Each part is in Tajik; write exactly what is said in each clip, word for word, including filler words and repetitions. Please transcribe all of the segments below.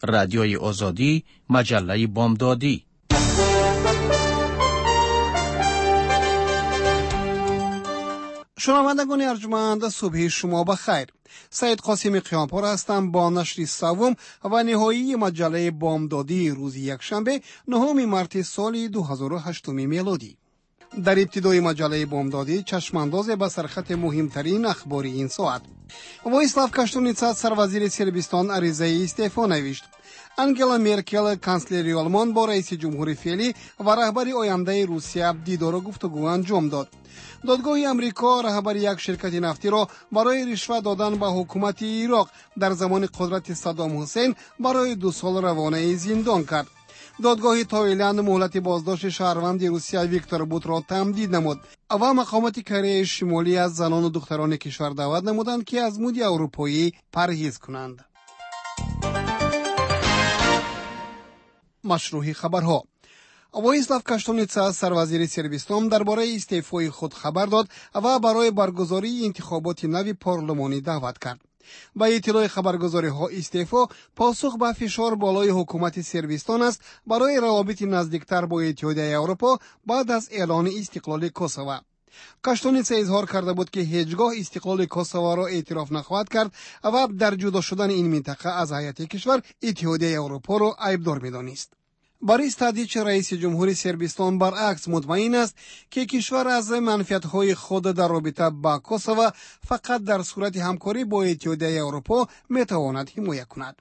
رادیوی آزادی، مجله بامدادی. شنوندگان ارجمند، صبح شما بخیر. سید قاسم قیامپور هستم با نشر سوم و نهایی مجله بامدادی روز یکشنبه نهم مارس سال دو هزار و هشت میلادی. در ابتدای مجله بامدادی چشمانداز به سرخط مهمترین اخبار این ساعت. وایسلاو کاشتورنیتسا سروازیر صربستان عریضه استعفا نوشت. انگلا مرکل کانسلری آلمان با رئیس جمهور فعلی و رهبر آینده روسیه دیدار و گفتگو انجام داد. دادگاه امریکا رهبر یک شرکت نفتی را برای رشوه دادن به حکومت عراق در زمان قدرت صدام حسین برای دو سال روانه زندان کرد. دادگاه تایلند مهلت بازداشت شهروند روسیه ویکتور بوت را تمدید نمود و مقامات کره شمالی از زنان و دختران کشور دعوت نمودند که از مد اروپایی پرهیز کنند. مشروع خبرها. وایسلاو کاشتورنیتسا سروازیر صربستان درباره استعفای خود خبر داد و برای برگزاری انتخابات نو پارلمانی دعوت کرد. با اطلاع خبرگزاری ها استعفا پاسخ به فشار بالای حکومت صربستان است برای روابط نزدیکتر با اتحادیه اروپا بعد از اعلان استقلال کوسوو. کاشتورنیتسا اظهار کرده بود که هیچگاه استقلال کوسوو را اعتراف نخواهد کرد و در جدا شدن این منطقه از هیئت کشور اتحادیه اروپا را عیبدار می‌دانست. باریس تادیچ رئیس جمهور صربستان برعکس مطمئن است که کشور از منفعت‌های خود در رابطه با کوسوو فقط در صورت همکاری با اتحادیه اروپا میتواند حمایت کند.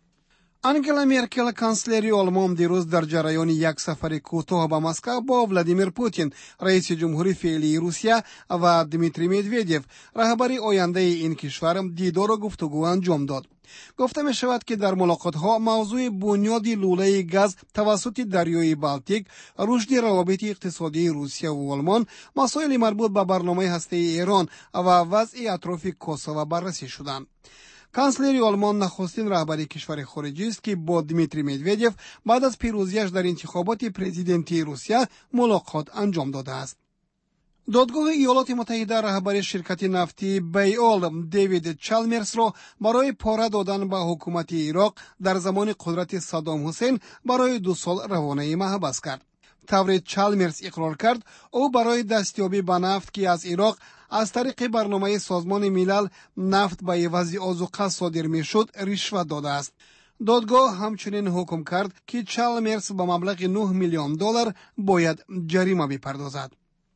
انگلا مرکل کانسلری آلمان دیروز در جریان یک سفر کوتاه به مسکو با ولادیمیر پوتین رئیس جمهور فعلی روسیه و دمیتری مدودیف رهبر آینده این کشور دیدار و گفتگو انجام داد. گفته می شود که در ملاقات ها موضوع بنیاد لوله گاز توسط دریای بالتیک، رشد روابط اقتصادی روسیه و آلمان، مسائل مربوط به برنامه هسته ایران و وضع اطراف کوسوو بررسی شدند. کانسلری آلمان نخستین رهبر کشور خارجی است که با دمیتری مدودیف بعد از پیروزیش در انتخابات پرزیدنتی روسیه ملاقات انجام داده است. دادگاه ایالات متحده رهبر شرکت نفتی بیال دیوید چالمرز را برای پاره دادن به حکومت عراق در زمان قدرت صدام حسین برای دو سال روانه محبس کرد. طور چالمرز اقرار کرد او برای دستیابی به نفت که از عراق از طریق برنامه سازمان ملل نفت به عوض آذوقه صادر میشد رشوه داده است. دادگاه همچنین حکم کرد که چالمرز به مبلغ نه میلیون دلار باید جریمه بپردازد.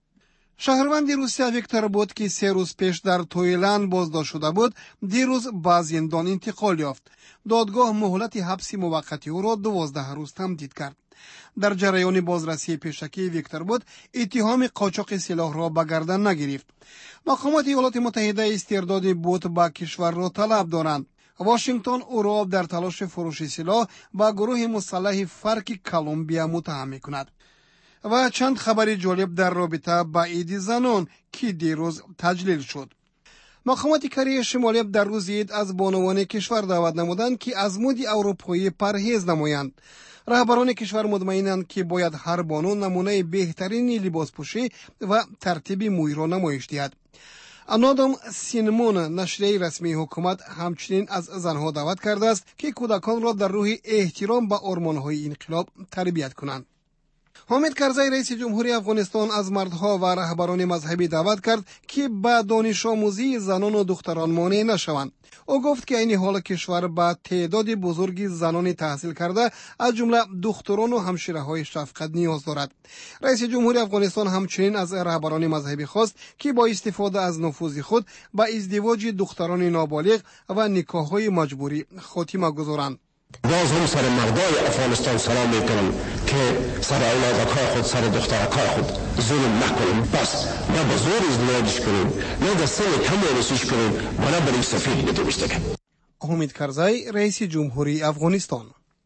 شهروند روسیه ویکتور بوت که سه روز پیش در تایلند بازداشت شده بود دیروز به زندان انتقال یافت. دادگاه مهلت حبس موقتی او را دوازده روز تمدید کرد. در جریان بازرسی پیشکی ویکتور بوت اتهام قاچاق سلاح را به گردن نگرفت. مقامات ایالات متحده استرداد بوت به کشور را طلب دارند. واشنگتن او را در تلاش فروش سلاح به گروه مسلح فرق کلمبیا متهم می‌کند. و چند خبر جالب در رابطه با عید زنان که دیروز تجلیل شد. مقامات کره شمالی در روز عید از بانوان کشور دعوت نمودند که از مد اروپایی پرهیز نمایند. رهبران کشور مطمئنند که باید هر بانو نمونه بهترین لباس پوشی و ترتیب موی را نمایش دهد. انادم سینمون نشریه رسمی حکومت همچنین از زنها دعوت کرده است که کودکان را در روح احترام به آرمان‌های انقلاب تربیت کنند. حامد کرزی رئیس جمهوری افغانستان از مردها و رهبران مذهبی دعوت کرد که به دانش آموزی زنان و دختران مانع نشوند. او گفت که این حال کشور با تعداد بزرگی زنان تحصیل کرده از جمله دختران و همشیره‌های شفقت نیاز دارد. رئیس جمهوری افغانستان همچنین از رهبران مذهبی خواست که با استفاده از نفوذ خود به ازدواج دختران نابالغ و نکاح‌های مجبوری خاتمه گذارند. باز هم سر مردای افغانستان سلام میکنم که سر اولادکای خود سر دخترکای خود ظلم نکنیم. بس نه به زور ازدواجش کنیم نه در سن کم رسیش کنیم و نه برای سفید بدوشتگه. حامد کرزی رئیس جمهوری افغانستان.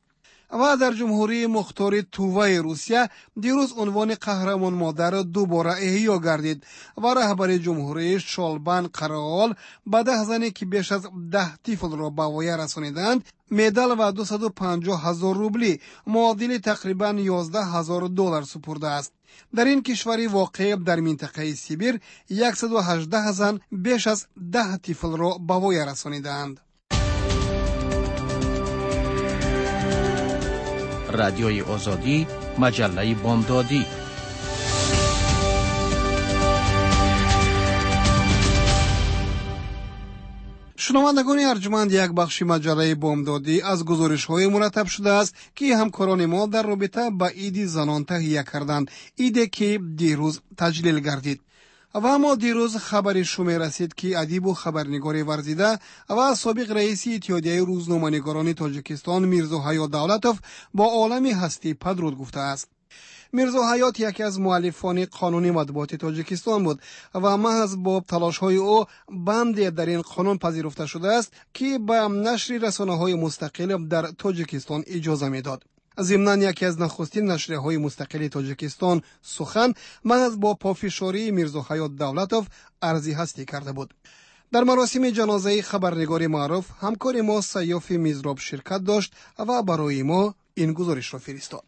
و در جمهوری مختار تووای روسیه دیروز عنوان قهرمان مادر دوباره احیا گردید و رهبر جمهوری شالبان قراول به ده زنی که بیش از ده طفل را به وای رسانیدند مدال و دویست و پنجاه هزار روبلی معادل تقریبا یازده هزار دلار سپرده است. در این کشوری واقع در منطقه سیبیر صد و هجده زن بیش از ده طفل را به وای رسانیدند. رادیوی آزادی، مجله بامدادی. شنوندگان ارجمند، یک بخش مجله بامدادی از گزارش‌های مرتب شده است که همکاران ما در رابطه با عید زنان تهیه کردند، عیدی که دیروز تجلیل گردید. و اما دیروز خبری شومی رسید که ادیب و خبرنگار ورزیده و سابق رئیس اتحادیه روزنامه‌نگاران تاجیکستان میرزا حیات دولتوف با عالم هستی پدرود گفته است. میرزا حیات یکی از مؤلفان قانون مطبوعات تاجیکستان بود و محض با تلاش‌های او بندی در این قانون پذیرفته شده است که به نشر رسانه‌های مستقل در تاجیکستان اجازه می‌داد. ضمناً یکی از نخستین نشریه‌های مستقل تاجیکستان سخن محض با پافشاری میرزا حیات دولتوف ارزی هستی کرده بود. در مراسم جنازه خبرنگار معروف همکار ما سیاف میزراب شرکت داشت و برای ما این گزارش را فرستاد.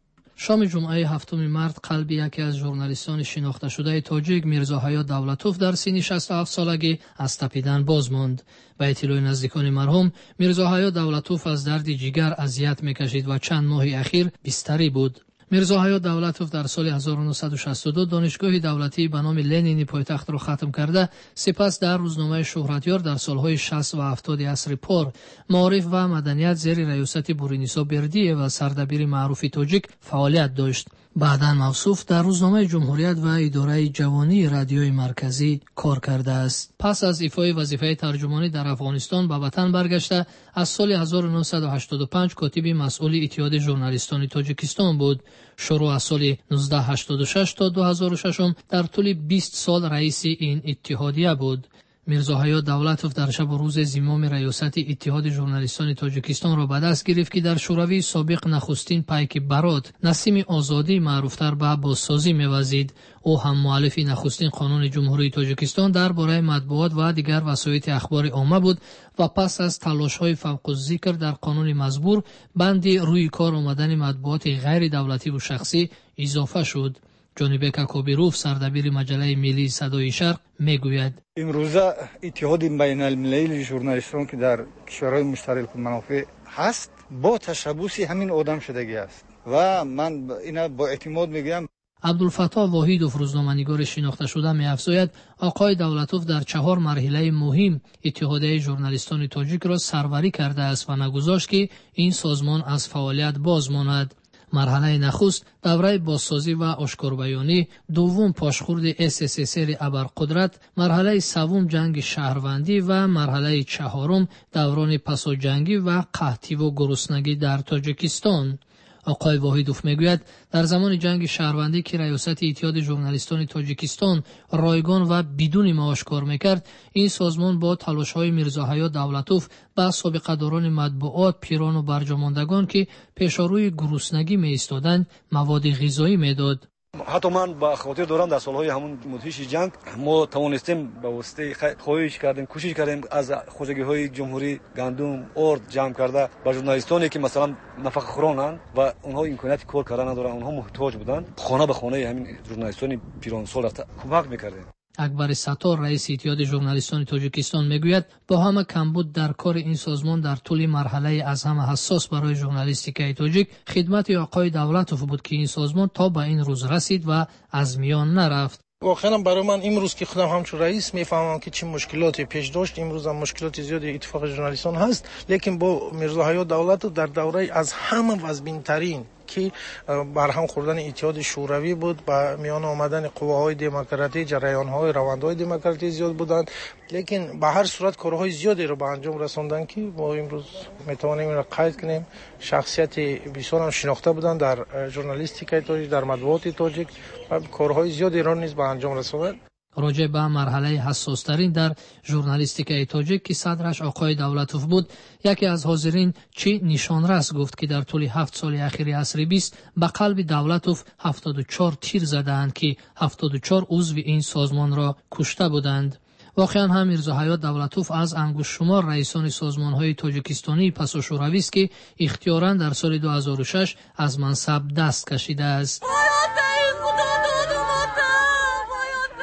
شام جمعه هفتم مارس قلب یکی از ژورنالیستان شناخته شده تاجیک میرزا حیات دولتوف در سن شصت و هفت سالگی از تپیدن باز ماند. به اطلاع نزدیکان مرحوم، میرزا حیات دولتوف از درد جگر اذیت میکشید و چند ماه اخیر بستری بود. میرزا حیات دولتوف در سال هزار و نهصد و شصت و دو دانشگاه دولتی به نام لنینی پایتخت را ختم کرده، سپس در روزنامه شهرتیار در سالهای شصت و هفتاد عصر پر معارف و مدنیت زیر ریاست بورینیسا بردیه و سردبیر معروف تاجیک فعالیت داشت. بعداً موصوف در روزنامه جمهوریت و اداره جوانی رادیوی مرکزی کار کرده است. پس از ایفای وظیفه ترجمانی در افغانستان به وطن برگشته، از سال هزار و نهصد و هشتاد و پنج کاتب مسئول اتحاد ژورنالیستان تاجیکستان بود. شروع از سال نوزده هشتاد و شش تا دو هزار و شش در طول بیست سال رئیس این اتحادیه بود. میرزا حیات دولتوف در شب و روز زمام ریاست اتحاد ژورنالیستان تاجیکستان را به دست گرفت که در شوروی سابق نخستین پیک برات نسیم آزادی معروفتر به بازسازی می‌وزید. او هم مؤلف نخستین قانون جمهوری تاجیکستان درباره مطبوعات و دیگر وسایط اخبار عامه بود و پس از تلاش‌های فوق الذکر در قانون مزبور بندی روی کار آمدن مطبوعات غیر دولتی و شخصی اضافه شد. جانبه کاکوبیروف سردبیر مجله ملی صدای شرق میگوید: امروزه اتحاد بین المللی ژورنالیستان که در کشورهای مشترک المنافع هست با تشبث همین آدم شدگی است و من اینا با اعتماد میگم. عبدالفتاح واحدوف روزنامه‌نگار شناخته شده می‌افزاید آقای دولتوف در چهار مرحله مهم اتحادیه ژورنالیستان تاجیک را سروری کرده است و نگذاشت که این سازمان از فعالیت باز ماند. مرحله نخست دوره بازسازی و آشکاربیانی، دوم پاشخورد اس اس اس ار ابرقدرت، مرحله سوم جنگ شهروندی و مرحله چهارم دوران پساجنگی و قحطی و گرسنگی در تاجیکستان. آقای واحدوف میگوید در زمان جنگ شهروندی که ریاست اتحاد ژورنالیستان تاجیکستان رایگان و بدون معاش کار میکرد، این سازمان با تلاش‌های میرزا حیات دولتوف به سابقه‌داران مطبوعات، پیران و برجاماندگان که پیشاروی گرسنگی می‌ایستادند مواد غذایی میداد. حتی من با خاطر دارم در سالهای همون مدهش جنگ ما توانستیم به واسطه خواهش کردیم، کوشش کردیم از خوزگی‌های جمهوری گندم ارد جمع کرده با ژورنالیستانی که مثلا نفقه خورانند و اونها امکانیت کار کردن ندارن، اونها محتاج بودن، خانه به خانه همین ژورنالیستان پیران سال رفته کمک می‌کردیم. اکبر ستار رئیس اتحاد ژورنالیستان تاجیکستان میگوید با همه کمبود در کار این سازمان در طول مرحله از همه حساس برای ژورنالیستیک تاجیک خدمت آقای دولتوف بود که این سازمان تا به این روز رسید و از میان نرفت. واقعا برای من امروز که خودم همچون رئیس میفهمم که چه مشکلاتی پیش داشت. امروز هم مشکلات زیادی اتفاق ژورنالیستان هست، لیکن با میرزا حیات دولتوف در دوره از همه وزبین‌ترین که برهم خوردن اتحاد شوروی بود، با میان آمدن قواهای دموکراتی، جریان‌های روندهای دموکراتی زیاد بودند، لیکن به هر صورت کارهای زیادی رو به انجام رساندن که ما امروز میتوانیم این را قید کنیم. شخصیت بسیار هم شناخته بودند در ژورنالیستیک تاجیک، در مطبوعات تاجیک و کارهای زیادی را نیز به انجام رساندند. راجع به مرحله حساس‌ترین در ژورنالیستیک تاجیک که صدرش آقای دولتوف بود، یکی از حاضرین چی نشانرس گفت که در طول هفت سال اخیر عصر بیست به قلب دولتوف هفتاد و چهار تیر زدند که هفتاد و چهار عضو این سازمان را کشته بودند. واقعا هم میرزا حیات دولتوف از انگشت شمار رئیسان سازمان‌های تاجیکستانی پس از شوروی است که اختیاراً در سال دو هزار و شش از منصب دست کشیده است.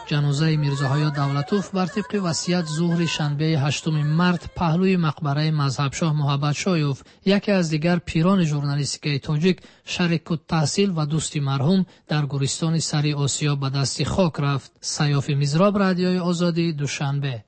جنازه میرزاحیا دولتوف بر طبق وصیت ظهر شنبه هشتم مارس پهلوی مقبره مذهب شاه محبت شایوف، یکی از دیگر پیران ژورنالیستیک تاجیک، شریک التحصیل و دوستی مرحوم، در گورستان سری آسیا به دست خاک رفت. سیاف میزراب، رادیوی آزادی، دوشنبه.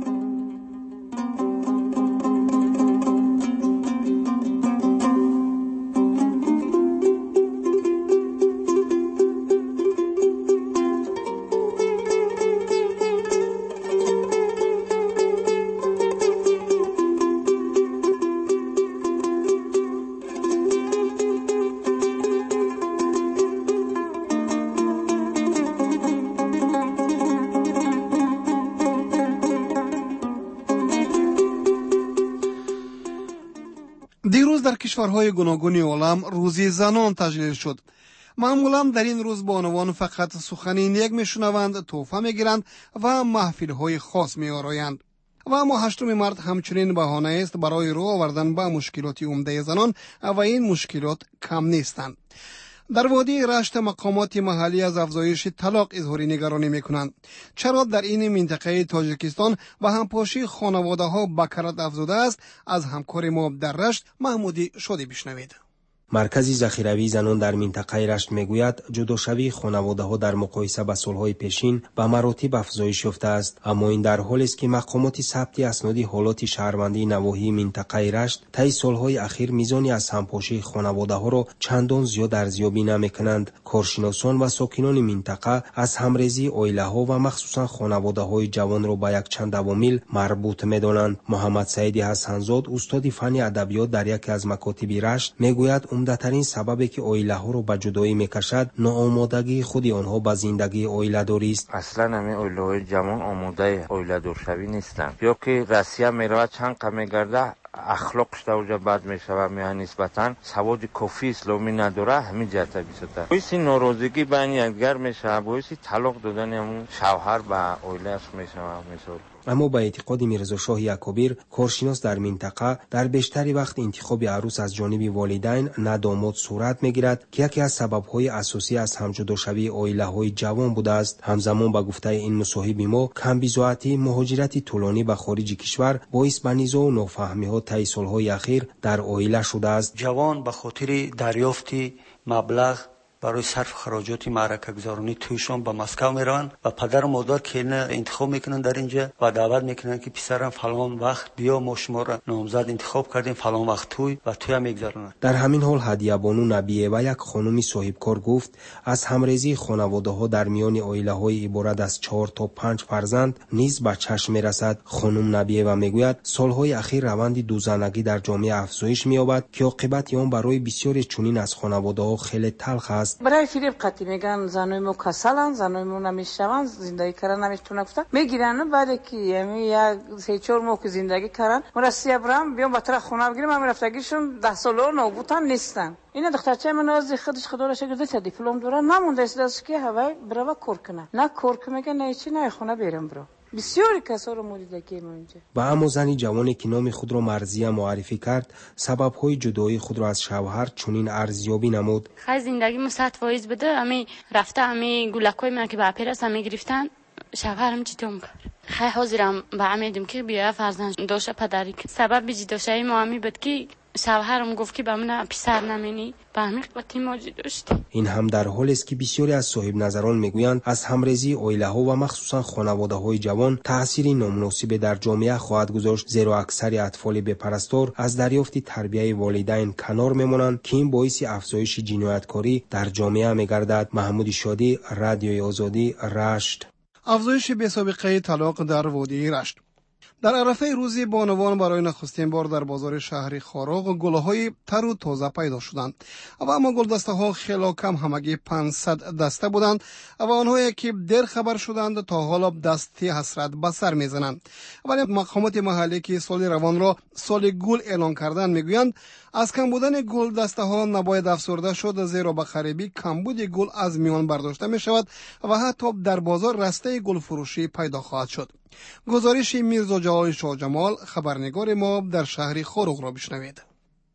دیروز در کشورهای گوناگون عالم روزی زنان تجلیل شد. معمولا در این روز بانوان فقط سخن نیک میشنوند، تحفه میگیرند و محفل‌های خاص میآرایند. و اما هشتم مارس همچنین بهانه است برای رو آوردن به مشکلات عمده زنان و این مشکلات کم نیستند. در وادی رشت مقامات محلی از افزایش طلاق اظهار نگرانی میکنند. چرا در این منطقه تاجیکستان و همپاشی خانواده ها بکرت افزوده است؟ از همکار ما در رشت محمودی شادی بشنوید. مرکز ذخیروی زنان در منطقه رشت میگوید جداشوی خانواده‌ها در مقایسه با سالهای پیشین به مراتب افزایش یافته است، اما این در حالی است که مقامات ثبت اسنادی حالات شهروندی نواحی منطقه رشت طی سالهای اخیر میزانی از همپاشی خانواده‌ها را چندان زیاد ارزیابی نمی‌کنند. کارشناسان و ساکنان منطقه از همریزی عائله‌ها و مخصوصا خانواده‌های جوان را به یک چند عوامل مربوط می‌دانند. محمد سعید حسنزاد، استاد فن ادبیات در یکی از مکاتب رشت، میگوید عمدترین سببی که عائله ها رو به جدایی میکشد ناآمادگی خود آنها به زندگی عائله داری است. اصلا همه عائله های جوان آماده عائله دارشوی نیستند، یا که رسیه میرود چند قم میگرده اخلاقش در اونجا بد میشود، میان نسبتا سواد کافی اسلامی نداره، همین جهت بیسته باعث ناراضگی بین یکدیگر میشه، باعث طلاق دادن همون شوهر به عائله‌اش میشه. مثلا اما با اعتقاد میرزا شاه یکابیر، کارشناس در منطقه، در بیشتری وقت انتخاب عروس از جانب والدین نه داماد صورت میگیرد که یکی از سببهای اساسی از همجداشوی عائله‌های جوان بوده است. همزمان با گفته این مصاحب ما، کمبیزاعتی، مهاجرت طولانی به خارج کشور باعث به نزاع و نافهمی‌ها طی سالهای اخیر در عائله شده است. جوان به خاطر دریافت مبلغ برای صرف خراجات معرکه گذارانی تویشان به مسکو میرن و پدر و مادر که نه انتخاب میکنن در اینجا و دعوت میکنن که پسرم فلان وقت بیا، ما شما را نامزد انتخاب کردیم، فلان وقت توی و توی هم میگذارن. در همین حال هدیه بانو نبیه و یک خانم صاحبکار گفت از همریزی خانواده ها در میان عائله های عبارت از چهار تا پنج فرزند نیز به چشم میرسد. خانم نبیه و میگوید سالهای اخیر روند دوزنگی در جامعه افزایش مییابد که عاقبت آن برای بسیاری چنین از خانواده ها خیلی تلخ است. برای فریب قطعی میگن زنای ما کسلن، زنای ما نمیشون، زندگی کردن نمیتونن گفتن میگیرن. بعد که یعنی یک سه چهار ماه که زندگی کردن مرسیه برام بیام بطرح خونه بگیرم، من رفتگیشون ده ساله نابودن نیستن. اینا دخترچه من از خودش خدا را شکر تا دیپلم داره نمونده است دست که هوای برا کار کنه، نه کار که میگه نه چی نه خونه برم برو. بسیاری کسا رو موریدگی ما اینجا. با اما زنی جوانی که نام خود را مرضیه معرفی کرد، سبب‌های جدایی خود را از شوهر چنین ارزیابی نمود. خیلی زندگی مصد فایز بده، امی رفته امی گلکای من که به پرس امی گرفتن، شوهرم جدام کرد. خیلی حاضرم به امیدم که بیا فرزند داشته پدری که سبب جداشایی ما امی بود که شوهرم گفت که به من پسر نمینی، به همین قطعی ماجی داشت. این هم در حالی است که بسیاری از صاحب نظران میگویند از همریزی عائله ها و مخصوصا خانواده های جوان تأثیری نامناسب در جامعه خواهد گذاشت، زیرا اکثر اطفال بپرستار از دریافت تربیت والدین کنار میمانند که این باعث افزایش جنایتکاری در جامعه میگردد. محمود شادی، رادیوی آزادی، رشت. افزایش بی‌سابقه طلاق در وادی رشت. در عرفه روزی بانوان برای نخستین بار در بازار شهر خاراغ گل‌های تر و تازه پیدا شدند. و اما گلدسته‌ها خیلی کم، همگی پانصد دسته بودند و آنهایی که دیر خبر شدند تا حالا دستی حسرت به سر می‌زنند. ولی مقامات محلی که سال روان را سال گل اعلان کردند میگویند از کم بودن گلدسته‌ها نباید افسرده شد، زیرا به قریبی کمبود گل از میان برداشته می شود و حتی در بازار رسته گل فروشی پیدا خواهد شد. گزارش میرزا جلال شاه جمال، خبرنگار ما در شهر خاراغ را بشنوید.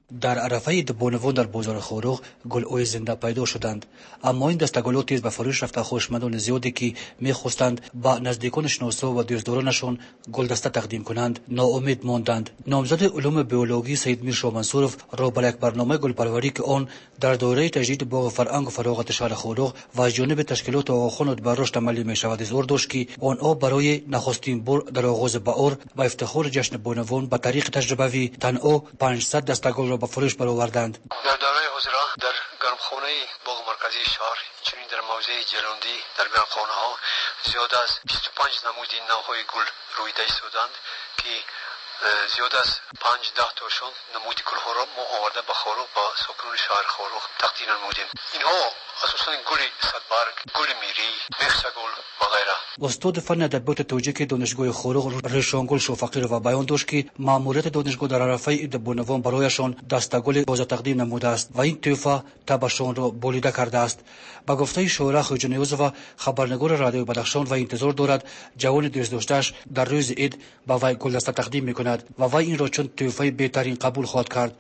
در عرفه عید بانوان در بازار خاروق گل‌های زنده پیدا شدند، اما این دستگل‌ها تیز به فروش رفته. خویشمندان زیادی که می‌خواستند با نزدیکان شناسا و دوستدارانشان گلدسته تقدیم کنند ناامید ماندند. نامزد علوم بیولوژی سید میر شاه منصورов را برای یک برنامه گلپروری که آن در دوره تجدید باغ فرهنگ و فراغت شهر خاروق و از جانب تشکیلات آقاخان بر رشد عملی می‌شود اظهار داشت که آنها برای نخستین بار در آغاز بهار و افتخار جشن بانوان به طریق تجربوی تنها پانصد دستگل را به فروش برآوردند. در دوره حاضران در گرمخانه باغ مرکزی شهر چنین در موضع جلوندی در گرمخانه ها زیاد از بیست و پنج نمود نوهای گل رویده ایستادند که زیاد از پانزده تاشون نمود گلها را ما آورده به خاروق با ساکنان شهر خاروق تقدیم نمودیم. اینها اساساً گل صدبرگ، گل میری، مخص گل و غیره. استاد فن ادبیات تاجیک دانشگاه خاروق رشانگل شوفقی را بیان داشت که ماموریت دانشگاه در عرفه عید بانوان برایشان دستگل تازه تقدیم نموده است و این تحفه طبعشان را بریده کرده است. با گفته شاعره خوجا نیوزова خبرنگار رادیو بدخشان و انتظار دارد جوان دوست داشته‌اش در روز عید با وی گلدسته تقدیم میکند و وی این را چون تحفه بهترین قبول خواهد کرد.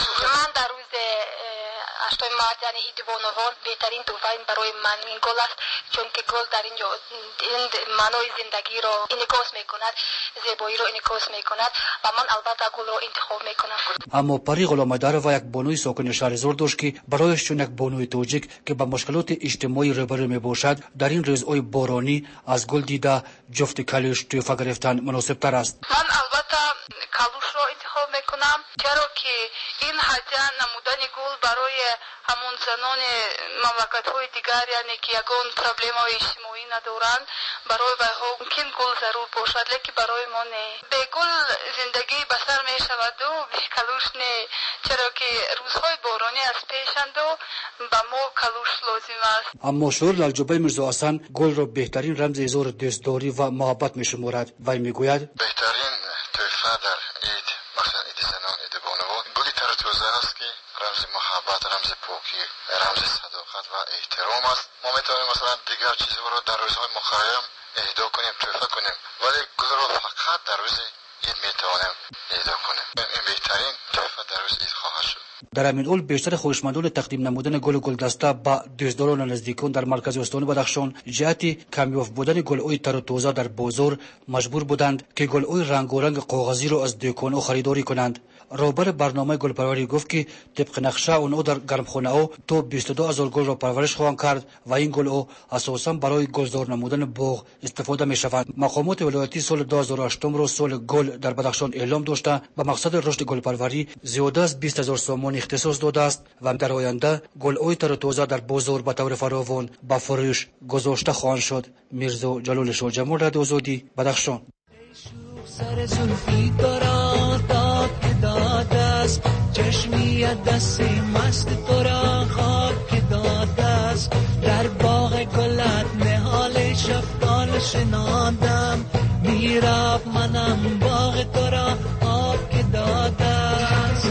هشتم مارس یعنی عید بانوان بهترین تحفه برای من این گل است، چون که گل در اینجا این معنای زندگی را انعکاس میکند، زیبایی را انعکاس میکند و من البته گل را انتخاب میکنم. اما پری غلامدار و یک بانوی ساکن شهر زور داشت که برایش چون یک بانوی تاجیک که با مشکلات اجتماعی روبرو میباشد در این روزهای بارانی از گل دیده جفت کالوش تحفه گرفتن مناسب تر است. من البته کالوش را انتخاب میکنم، چرا که این حاجه نمودن گل برای همون زنان مملکت های دیگر یعنی که یگان پرابلم های اجتماعی ندارند برای بها ممکن گل ضرور باشد، لیکن برای ما نه. به گل زندگی بسر می شود و به کالوش نه، چرا که روزهای بارانی از پیشند و به ما کالوش لازم است. اما شعر لالجوبه میرزا حسن گل را بهترین رمز اظهار دوستداری و محبت می شمارد. وی میگوید بهترین تحفه در عید مثلا عید زنان عید بانوان گلی تر توزه است که رمز محبت، رمز پاکی، رمز صداقت و احترام است. ما میتونیم مثلا دیگر چیزها رو در روزهای مخرم اهدا کنیم، تحفه کنیم، ولی گل رو فقط در روز عید میتوانیم اهدا کنیم. این بهترین تحفه در روز عید خواهد شد. در همین حال بیشتر خویشمندان تقدیم نمودن گل و گلدسته با دوستداران و نزدیکان در مرکز استان بدخشان جهت کمیاب بودن گل‌های تر و تازه در بازار مجبور بودند که گل‌های رنگارنگ کاغذی را از دکان‌ها خریداری کنند. رهبر برنامه گلپروری گفت که طبق نقشه آنها در گرمخانه‌ها تا بیست و دو هزار گل را پرورش خواهند کرد و این گل‌ها اساساً برای گلزار نمودن باغ استفاده می‌شوند. مقامات ولایتی سال دو هزار و هشت را سال گل در بدخشان اعلام داشته با مقصد رشد گلپروری زیاده از بیست هزار سامان اختصاص داده است و در آینده گل‌های تر و تازه در بازار به طور فراوان به فروش گذاشته خواهند شد. میرزا جلال شاه جمهور رادیو آزادی بدخشان. سر زلفی ترا داد که داد است، چشمی دست مست ترا خواب که داد است، در باغ گلت نهال شفتال شنادم، میراب منم باغ ترا آب که داد است.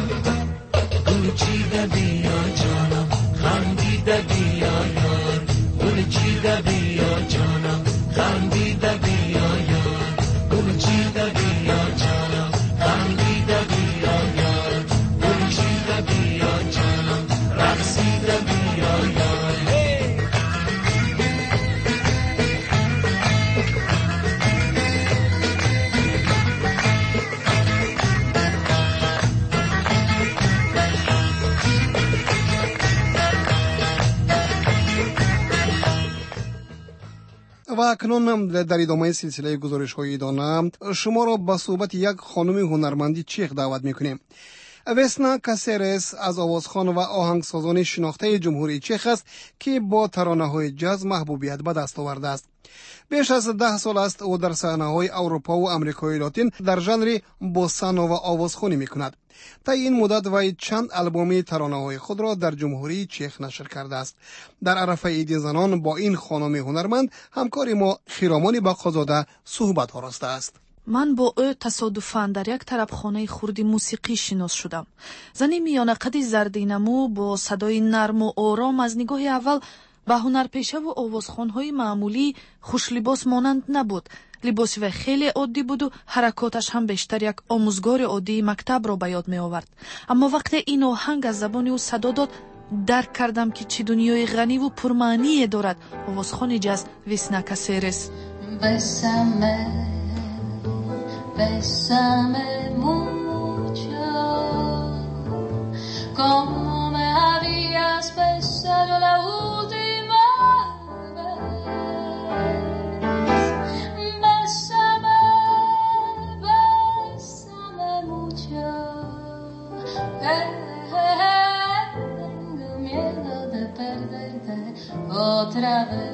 گل چیده بیا جانم، خندیده بیا یار، گل چیده بیا جانم، خندیده بیا یار، گل چیده بیا جانم، خندیده بیا یار، گل چیده بیا جانم، رقصیده بیا یار. و اکنون در ادامه سلسله گزارش های دانه شما را به صحبت یک خانم هنرمندی چیخ دعوت میکنیم. وسنا کاسرس از آوازخوان و آهنگسازان شناخته جمهوری چک است که با ترانه‌های جاز محبوبیت به دست آورده است. بیش از ده سال است او در صحنه‌های اروپا و آمریکای لاتین در ژانر بوسا نووا آوازخوانی میکند. تا این مدت وی چند آلبوم ترانه‌های خود را در جمهوری چک نشر کرده است. در عرفه عید زنان با این خانم هنرمند همکار ما خیرامان باقازاده صحبت آراسته است. من با او تصادفاً در یک طربخانه خردی موسیقی شناس شدم. زنی میانه قد زردینمو با صدای نرم و آرام از نگاه اول به هنرپیشه و آوازخوان‌های معمولی خوش لباس مانند نبود، либоси вай хеле оддӣ буду ҳаракоташ ҳам бештар як омӯзгори оддии мактабро ба ёд меовард. Аммо вақте ин оҳанг аз забони ӯ садо дод, дарк кардам ки чӣ дунёи ғаниву пурмаъние дорад овозхони ҷаз Весна Касерес. Bésame, bésame mucho, como me habías besado la última vez. Bésame, bésame mucho, eh, eh, eh, tengo miedo de perderte otra vez.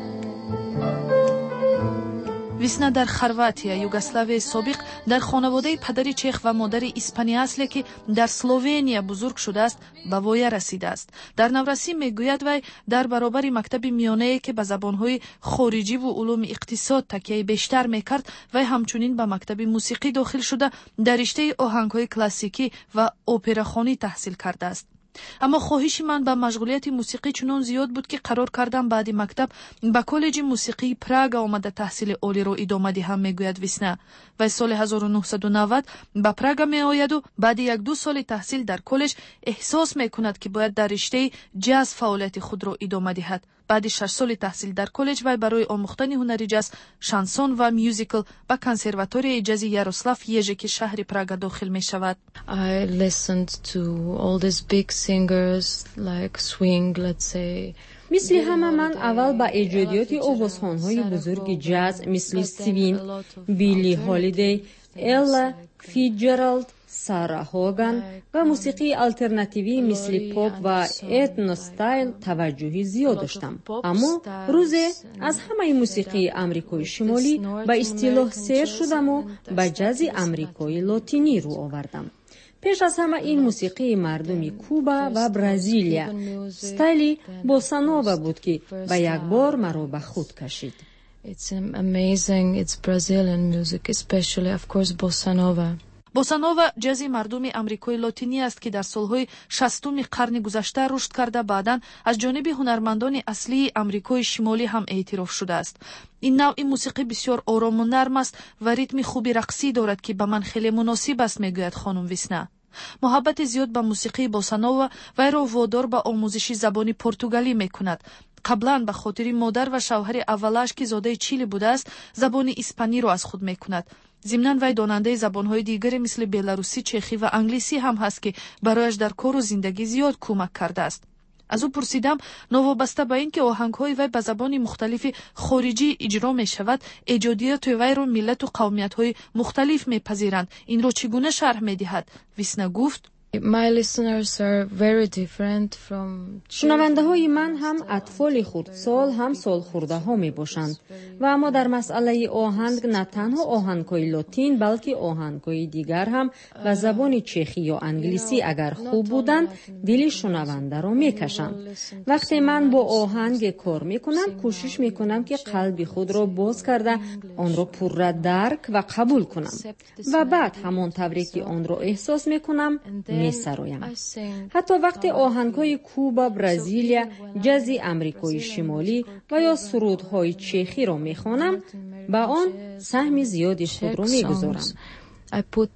Весна дар Хорватия, Югославияи собиқ, дар хонаводаи падари чех ва модари испанӣ асле ки дар Словения бузург шудааст, ба воя расидааст. Дар наврасӣ мегӯяд вай дар баробари мактаби миёнае ки ба забонҳои хориҷиву улуми иқтисод такяи бештар мекард, вай ҳамчунин ба мактаби мусиқӣ дохил шуда дар риштаи оҳангҳои классикӣ ва операхонӣ таҳсил кардааст. аммо хоҳиши ман ба машғулияти мусиқӣ чунон зиёд буд ки қарор кардам баъди мактаб ба коллеҷи мусиқии Прага омада таҳсили олиро идома диҳам, мегӯяд Весна. вай соли ҳазору нуҳсаду навад ба Прага меояду баъди як-ду соли таҳсил дар коллеҷ эҳсос мекунад ки бояд дар риштаи ҷаз фаъолияти худро идома диҳад. баъди шаш соли таҳсил дар коллеҷ вай барои омӯхтани ҳунари ҷаз, шансон ва мюзикл ба консерваторияи ҷази Ярослав Ежеки шаҳри Прага дохил мешавад. I listened to all these big singers like swing, let's say. мисли ҳама ман аввал ба эҷодиёти овозхонҳои бузурги ҷаз мисли Свин, Билли Ҳолидей, Элла Фитҷералд, Сара Хоган ва мусиқии алтернативӣ мисли поп ва этностайл таваҷҷӯҳи зиёд доштам. Аммо рӯзе аз ҳамаи мусиқии Амрикои Шимолӣ ба истилоҳ сер шудаму ба ҷази Амрикои Лотинӣ рӯ овардам. пеш аз ҳама ин мусиқии мардуми Куба ва Бразилия, стайли босанова буд ки ба якбор маро ба худ кашид. It's amazing, it's Brazilian music, especially of course bossa nova. босанова ҷази мардуми амрикои лотинӣ аст ки дар солҳои шастуми қарни гузашта рушд карда баъдан аз ҷониби ҳунармандони аслии амрикои шимолӣ ҳам эътироф шудааст. ин навъи мусиқӣ бисёр орому нарм аст ва ритми хуби рақсӣ дорад ки ба ман хеле муносиб аст, мегӯяд хонум Весна. муҳаббати зиёд ба мусиқии босанова вайро водор ба омӯзиши забони португалӣ мекунад. қаблан ба хотири модар ва шавҳари аввалаш ки зодаи Чили будааст, забони испаниро аз худ мекунад. зимнан вай донандаи забонҳои дигаре мисли беларусӣ, чехӣ ва англисӣ ҳам ҳаст ки барояш дар кору зиндагӣ зиёд кӯмак кардааст. аз ӯ пурсидам новобаста ба ин ки оҳангҳои вай ба забони мухталифи хориҷӣ иҷро мешавад, эҷодиёти вайро миллату қавмиятҳои мухталиф мепазиранд, инро чӣ гуна шарҳ медиҳад? Весна гуфт: My listeners are very different from шунавандаҳои ман ҳам атфоли хурдсол, ҳам солхӯрдаҳо мебошанд ва аммо дар масъалаи оҳанг на танҳо оҳангҳои лотин, балки оҳангҳои дигар ҳам ба забони чехӣ ё англисӣ агар хуб буданд, дили шунавандаро мекашанд. вақте ман бо оҳанге кор мекунам, кӯшиш мекунам ки қалби худро боз карда онро пурра дарк ва қабул кунам ва баъд ҳамон тавре ки онро эҳсос мекунам месароям. ҳатто вақте оҳангҳои Куба, Бразилия, ҷази Амрикои Шимолӣ ва ё сурудҳои чехиро мехонам, ба он саҳми зиёди худро мегузорам. I put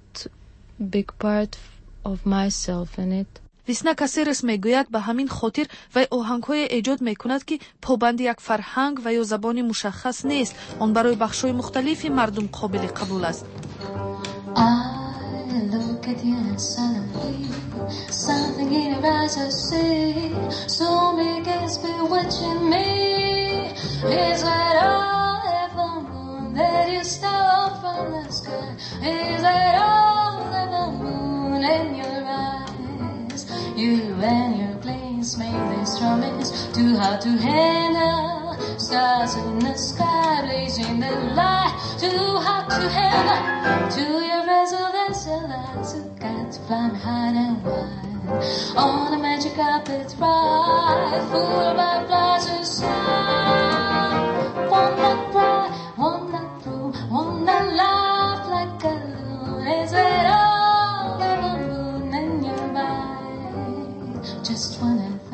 big part of myself in it. Весна Касерес мегӯяд ба ҳамин хотир вай оҳангҳое эҷод мекунад ки побанди як фарҳанг ва ё забони мушаххас нест, он барои бахшҳои мухталифи мардум қобили қабул аст. Look at you and suddenly something in your eyes I see, so big it's bewitching me. Is that all ever moon that you stole from the sky? Is that all ever moon in your eyes? You and your place make this promise too hard to handle. Stars in the sky blazing the light, too hard to handle. To your resonance, lights have got to fly high and wide on a magic carpet ride, full of butterflies inside. One that bright, one that blue, one that laugh like a loon. Is it all of a moon in your eyes? Just when I think I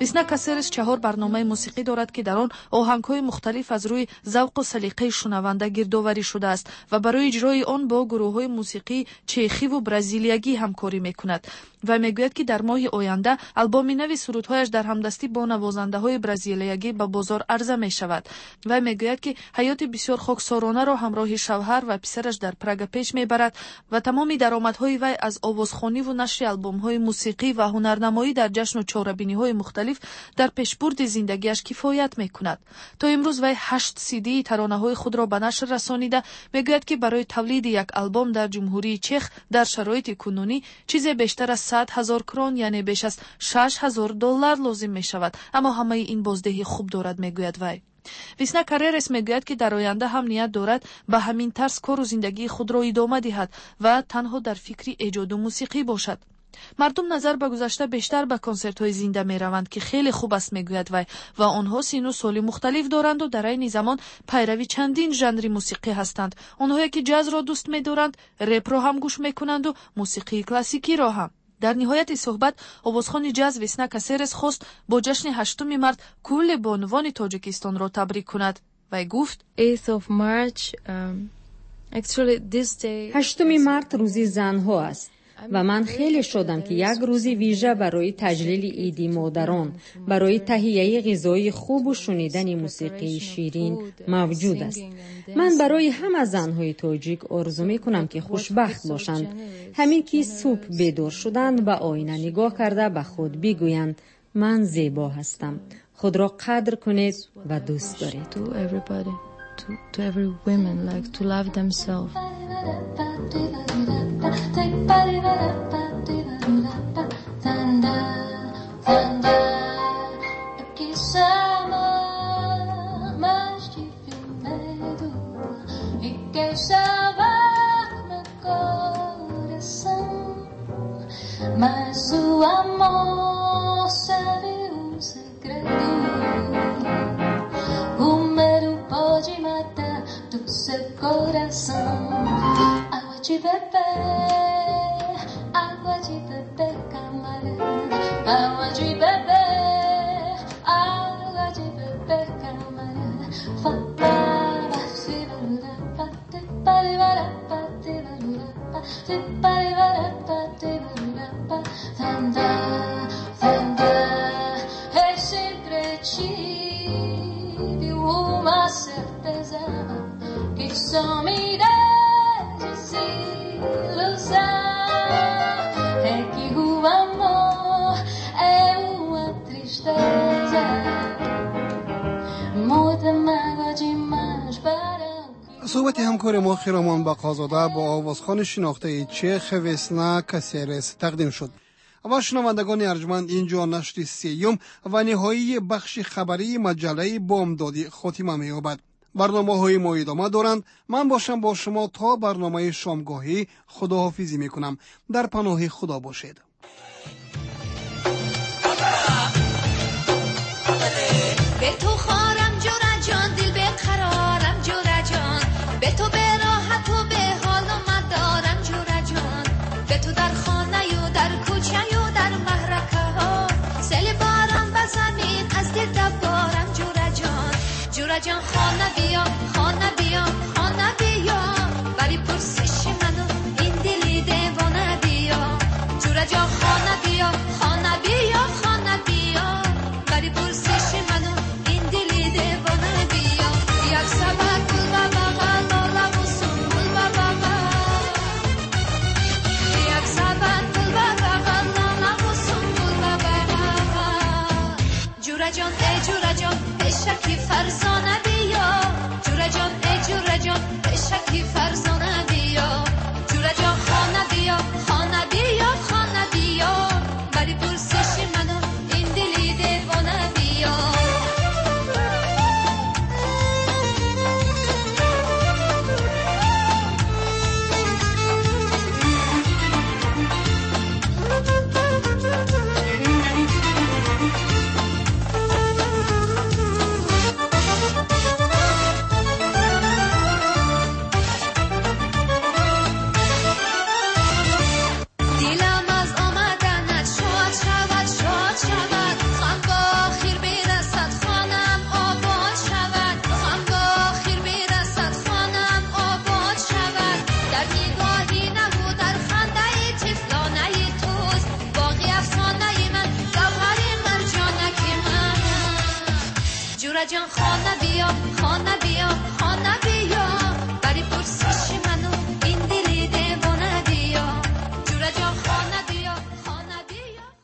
весна касерес чаҳор барномаи мусиқӣ дорад ки дар он оҳангҳои мухталиф аз рӯи завқу салиқаи шунаванда гирдоварӣ шудааст ва барои иҷрои он бо гурӯҳҳои мусиқии чехиву бразилиягӣ ҳамкорӣ мекунад. вай мегӯяд ки дар моҳи оянда албоми нави сурудҳояш дар ҳамдастӣ бо навозандаҳои бразилиягӣ ба бозор арза мешавад. вай мегӯяд ки ҳаёти бисёр хоксоронаро ҳамроҳи шавҳар ва писараш дар Прага пеш мебарад ва тамоми даромадҳои вай аз овозхониву нашри албомҳои мусиқӣ ва ҳунарнамоӣ дар ҷашну чорабиниҳои мухталиф дар пешбурди зиндагиаш кифоят мекунад. то имрӯз вай ҳашт сидии таронаҳои худро ба нашр расонида мегӯяд ки барои тавлиди як албом дар ҷумҳурии Чех дар шароити кунунӣ чизе бештар аз сад ҳазор крон, яъне беш аз шаш ҳазор доллар лозим мешавад, аммо ҳамаи ин боздеҳи хуб дорад, мегӯяд вай. весна каререс мегӯяд ки дар оянда ҳам ният дорад ба ҳамин тарз кору зиндагии худро идома диҳад ва танҳо дар фикри эҷоду мусиқӣ бошад. мардум назар ба гузашта бештар ба консертҳои зинда мераванд ки хеле хуб аст, мегӯяд вай, ва онҳо сину соли мухталиф доранду дар айни замон пайрави чандин жанри мусиқӣ ҳастанд. онҳое ки ҷазро дӯст медоранд, репро ҳам гӯш мекунанду мусиқии классикиро ҳам. дар ниҳояти суҳбат овозхони ҷаз Весна Касерес хост бо ҷашни ҳаштуми март кулли бонувони Тоҷикистонро табрик кунад. вай гуфт: ҳаштуми март рӯзи занҳо аст ва ман хеле шодам ки як рӯзи вижа барои таҷлили иди модарон, барои таҳияи ғизои хубу шунидани мусиқии ширин мавҷуд аст. ман барои ҳама занҳои тоҷик орзу мекунам ки хушбахт бошанд, ҳамин ки субҳ бедор шуданд ба оина нигоҳ карда ба худ бигӯянд: ман зебо ҳастам. худро қадр кунед ва дӯст доред. To, to every women, like to love themselves. Mas o amor sabe um segredo. Pode matar do seu coração. Água de beber, água de beber, camarada. Água de beber, água de beber, camarada. Falava se valura, pate pare vara, pate valura, pate pare vara, pate valura, pate tanda, tanda. É sempre tive uma certeza que só me desilusão é que o amor é uma tristeza, muita mágoa demais para صحبت همکار ما خیرامان بقازاده با آوازخوان شناخته چخ وسنا کاسیرس تقدیم شد. و شنوندگان ارجمند، اینجا نشر سیوم و نهایی بخش خبری مجله بامدادی خاتمه می‌یابد. برنامه‌های ما ادامه دارند. من باشم با شما تا برنامه شامگاهی. خداحافظی میکنم. در پناه خدا باشید. به تو خارم جورا جان، دل به قرارم جورا جان، به تو به راحت و به حال و مدارم جورا جان، به تو در خانه و در کوچه و در محرکه ها سیل بارم بزنید از دل دبارم جورا جان، جورا جان خانه بیا، خانه بیا، خانه بیا، ولی پرسش منو این دلی دیوانه بیا، جورا جان خانه بیا، خانه بیا، خانه بیا، ولی پرسش منو این دلی دیوانه بیا، یک سبک گل و بغل لاله و سنبول و بغل، یک سبک گل و بغل لاله و سنبول و بغل، جورا جان ای جورا جان ای شکی فرزانه بیا. جان خانه بیا